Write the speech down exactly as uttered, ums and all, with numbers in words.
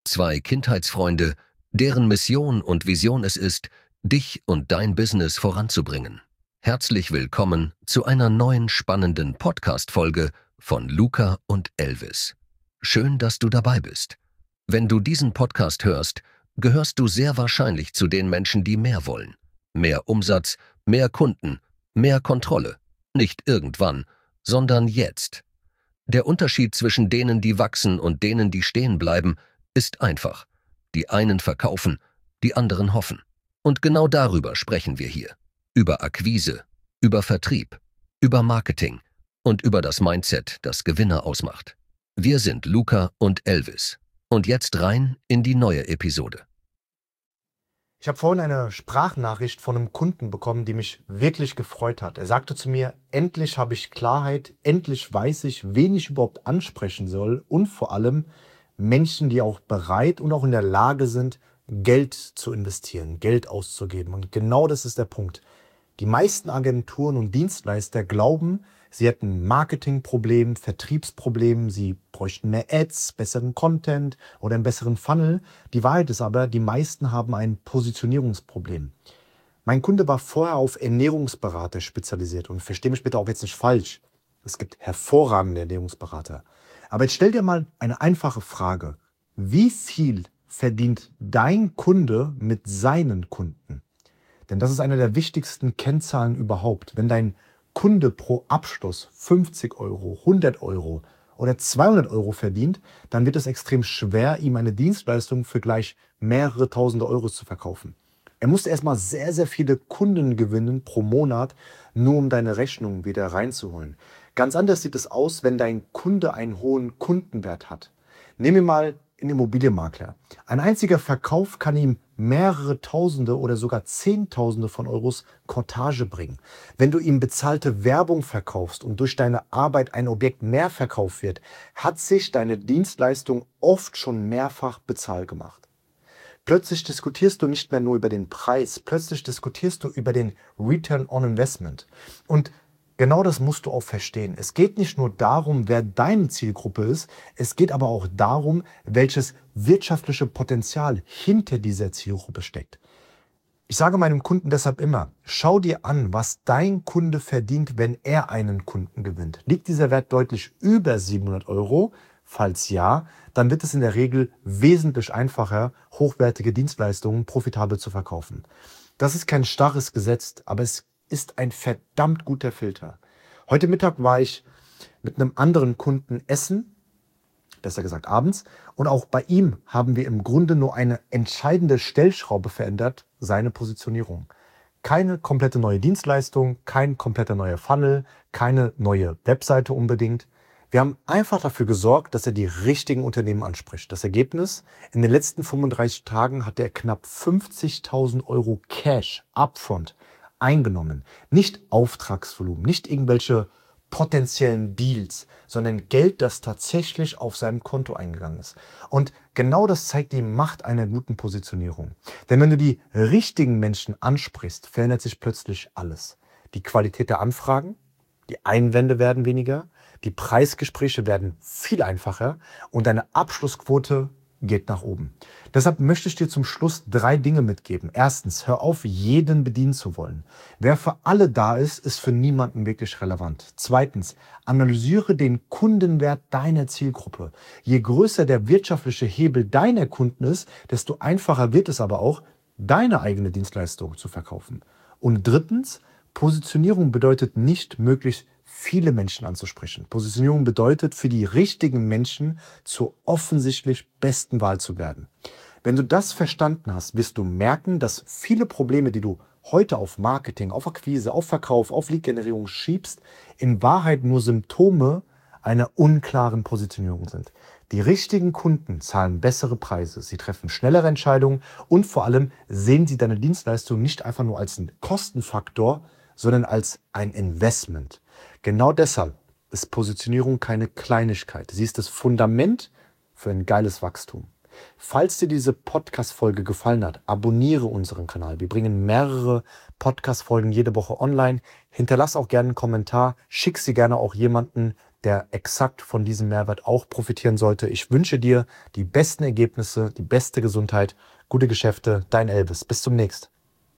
Zwei Kindheitsfreunde, deren Mission und Vision es ist, dich und dein Business voranzubringen. Herzlich willkommen zu einer neuen spannenden Podcast-Folge von Luca und Elvis. Schön, dass du dabei bist. Wenn du diesen Podcast hörst, gehörst du sehr wahrscheinlich zu den Menschen, die mehr wollen. Mehr Umsatz, mehr Kunden, mehr Kontrolle. Nicht irgendwann, sondern jetzt. Der Unterschied zwischen denen, die wachsen und denen, die stehen bleiben, ist einfach. Die einen verkaufen, die anderen hoffen. Und genau darüber sprechen wir hier. Über Akquise, über Vertrieb, über Marketing und über das Mindset, das Gewinner ausmacht. Wir sind Luca und Elvis. Und jetzt rein in die neue Episode. Ich habe vorhin eine Sprachnachricht von einem Kunden bekommen, die mich wirklich gefreut hat. Er sagte zu mir, endlich habe ich Klarheit, endlich weiß ich, wen ich überhaupt ansprechen soll und vor allem Menschen, die auch bereit und auch in der Lage sind, Geld zu investieren, Geld auszugeben. Und genau das ist der Punkt. Die meisten Agenturen und Dienstleister glauben, sie hätten ein Marketingproblem, Vertriebsproblem, sie bräuchten mehr Ads, besseren Content oder einen besseren Funnel. Die Wahrheit ist aber, die meisten haben ein Positionierungsproblem. Mein Kunde war vorher auf Ernährungsberater spezialisiert und verstehe mich bitte auch jetzt nicht falsch. Es gibt hervorragende Ernährungsberater. Aber jetzt stell dir mal eine einfache Frage. Wie viel verdient dein Kunde mit seinen Kunden? Denn das ist eine der wichtigsten Kennzahlen überhaupt. Wenn dein Kunde pro Abschluss fünfzig Euro, hundert Euro oder zweihundert Euro verdient, dann wird es extrem schwer, ihm eine Dienstleistung für gleich mehrere tausende Euros zu verkaufen. Er musste erstmal sehr, sehr viele Kunden gewinnen pro Monat, nur um deine Rechnung wieder reinzuholen. Ganz anders sieht es aus, wenn dein Kunde einen hohen Kundenwert hat. Nehmen wir mal einen Immobilienmakler. Ein einziger Verkauf kann ihm mehrere Tausende oder sogar Zehntausende von Euros Kortage bringen. Wenn du ihm bezahlte Werbung verkaufst und durch deine Arbeit ein Objekt mehr verkauft wird, hat sich deine Dienstleistung oft schon mehrfach bezahlt gemacht. Plötzlich diskutierst du nicht mehr nur über den Preis, plötzlich diskutierst du über den Return on Investment. Und genau das musst du auch verstehen. Es geht nicht nur darum, wer deine Zielgruppe ist, es geht aber auch darum, welches wirtschaftliche Potenzial hinter dieser Zielgruppe steckt. Ich sage meinem Kunden deshalb immer, schau dir an, was dein Kunde verdient, wenn er einen Kunden gewinnt. Liegt dieser Wert deutlich über siebenhundert Euro? Falls ja, dann wird es in der Regel wesentlich einfacher, hochwertige Dienstleistungen profitabel zu verkaufen. Das ist kein starres Gesetz, aber es ist ein verdammt guter Filter. Heute Mittag war ich mit einem anderen Kunden essen, besser gesagt abends, und auch bei ihm haben wir im Grunde nur eine entscheidende Stellschraube verändert, seine Positionierung. Keine komplette neue Dienstleistung, kein kompletter neuer Funnel, keine neue Webseite unbedingt. Wir haben einfach dafür gesorgt, dass er die richtigen Unternehmen anspricht. Das Ergebnis, in den letzten fünfunddreißig Tagen hat er knapp fünfzigtausend Euro Cash upfront eingenommen. Nicht Auftragsvolumen, nicht irgendwelche potenziellen Deals, sondern Geld, das tatsächlich auf seinem Konto eingegangen ist. Und genau das zeigt die Macht einer guten Positionierung. Denn wenn du die richtigen Menschen ansprichst, verändert sich plötzlich alles. Die Qualität der Anfragen, die Einwände werden weniger, die Preisgespräche werden viel einfacher und deine Abschlussquote geht nach oben. Deshalb möchte ich dir zum Schluss drei Dinge mitgeben. Erstens, hör auf, jeden bedienen zu wollen. Wer für alle da ist, ist für niemanden wirklich relevant. Zweitens, analysiere den Kundenwert deiner Zielgruppe. Je größer der wirtschaftliche Hebel deiner Kunden ist, desto einfacher wird es aber auch, deine eigene Dienstleistung zu verkaufen. Und drittens, Positionierung bedeutet nicht, möglichst viele Menschen anzusprechen. Positionierung bedeutet, für die richtigen Menschen zur offensichtlich besten Wahl zu werden. Wenn du das verstanden hast, wirst du merken, dass viele Probleme, die du heute auf Marketing, auf Akquise, auf Verkauf, auf Lead-Generierung schiebst, in Wahrheit nur Symptome einer unklaren Positionierung sind. Die richtigen Kunden zahlen bessere Preise, sie treffen schnellere Entscheidungen und vor allem sehen sie deine Dienstleistung nicht einfach nur als einen Kostenfaktor, sondern als ein Investment. Genau deshalb ist Positionierung keine Kleinigkeit. Sie ist das Fundament für ein geiles Wachstum. Falls dir diese Podcast-Folge gefallen hat, abonniere unseren Kanal. Wir bringen mehrere Podcast-Folgen jede Woche online. Hinterlass auch gerne einen Kommentar. Schick sie gerne auch jemanden, der exakt von diesem Mehrwert auch profitieren sollte. Ich wünsche dir die besten Ergebnisse, die beste Gesundheit, gute Geschäfte. Dein Elvis. Bis zum nächsten.